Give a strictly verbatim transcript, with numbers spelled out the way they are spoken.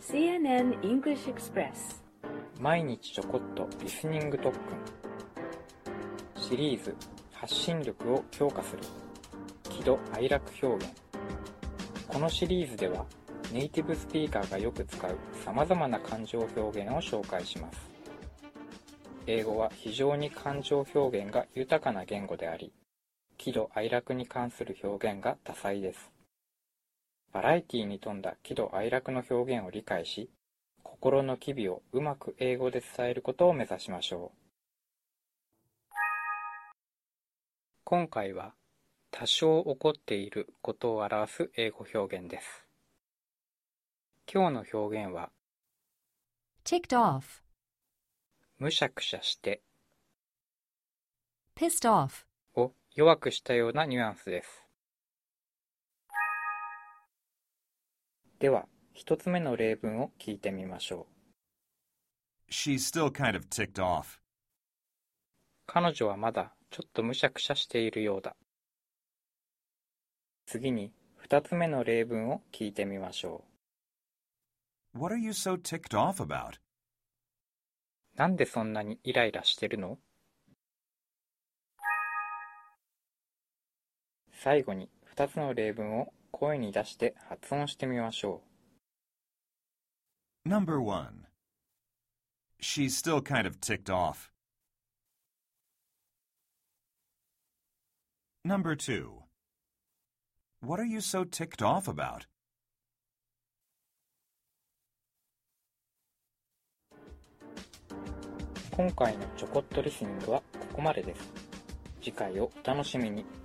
シーエヌエヌ English Express 毎日ちょこっとリスニング特訓シリーズ発信力を強化する喜怒哀楽表現。このシリーズではネイティブスピーカーがよく使うさまざまな感情表現を紹介します。英語は非常に感情表現が豊かな言語であり、喜怒哀楽に関する表現が多彩です。バラエティに富んだ喜怒哀楽の表現を理解し、心の機微をうまく英語で伝えることを目指しましょう。今回は多少怒っていることを表す英語表現です。今日の表現は ticked off, むしゃくしゃして pissed off, を弱くしたようなニュアンスです。では、一つ目の例文を聞いてみましょう。 She's still kind of ticked off. 彼女はまだちょっとむしゃくしゃしているようだ。次に二つ目の例文を聞いてみましょう。 What are you so ticked off about? なんでそんなにイライラしてるの？最後に二つの例文を声に出して発音してみましょう。Number one. She's still kind of ticked off. Number two. What are you so ticked off about? 今回のちょこっとリスニングはここまでです。次回をお楽しみに。